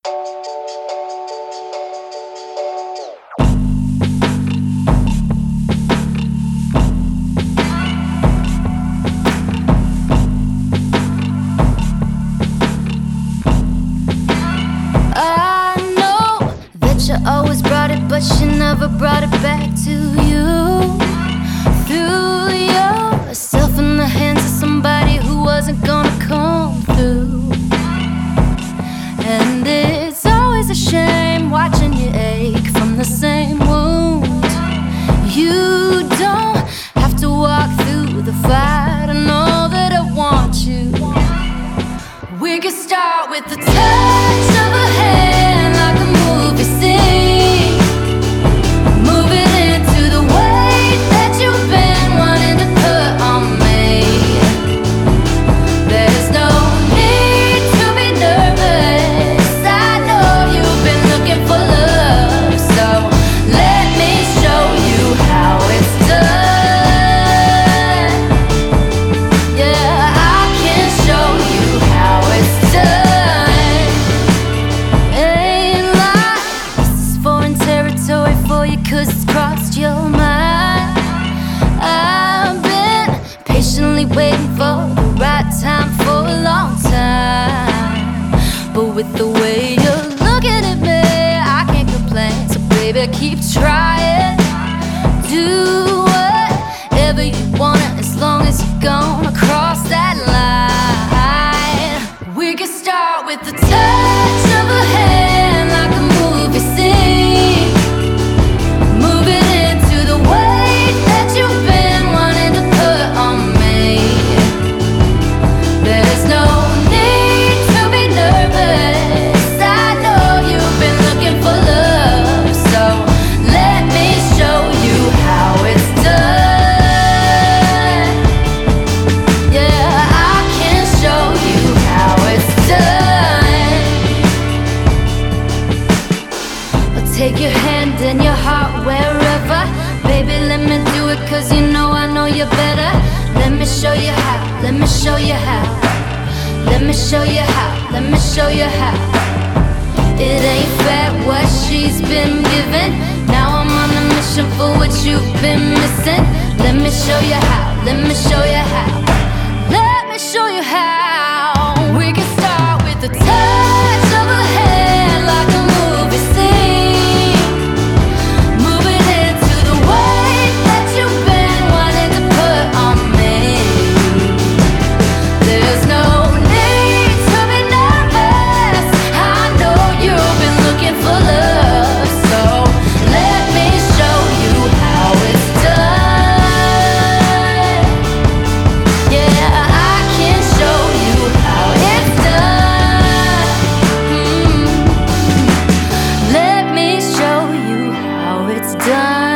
I know that you always brought it, but you never brought it back to you. Threw yourself in the hands of somebody who wasn't gonna come through. And it's always a shame watching you ache from the same wound. You don't have to walk through the fire to know that I want you. We could start with the touch of a hand, like a movie scene. Move it into the weight that you've been wanting to put on me. There's no need to be nervous. I know you've been looking for love, so let me show you how it's done. Yeah, I can show you how it's done. Ain't like this is foreign territory for you, 'cause it's crossed your mind. I've been patiently waiting for the right time for a long time, but with the way you're looking at me, I can't complain. So baby, keep trying. Do whatever you want, as long as you're gonna cross that line. We can start with the touch of a hand, like a movie scene. Move it into the weight that you've been wanting to put on me. There's no need to be nervous. I know you've been looking for love, so let me show you how it's done. Yeah, I can show you how it's done. I'll take your hand and your heart wherever. Baby, let me do it, 'cause you know I know you better. Let me show you how, let me show you how. Let me show you how, let me show you how. It ain't fair what she's been given. Now I'm on a mission for what you've been missing. Let me show you how, let me show you how. Let me show you how. We can start with the touch of a hand, like a movie scene. Move it into the weight that you've been wanting to put on me. There's no need to be nervous. I know you've been looking for love, so let me show you how it's done. Yeah, I can show you how it's done. Let me show you how it's done.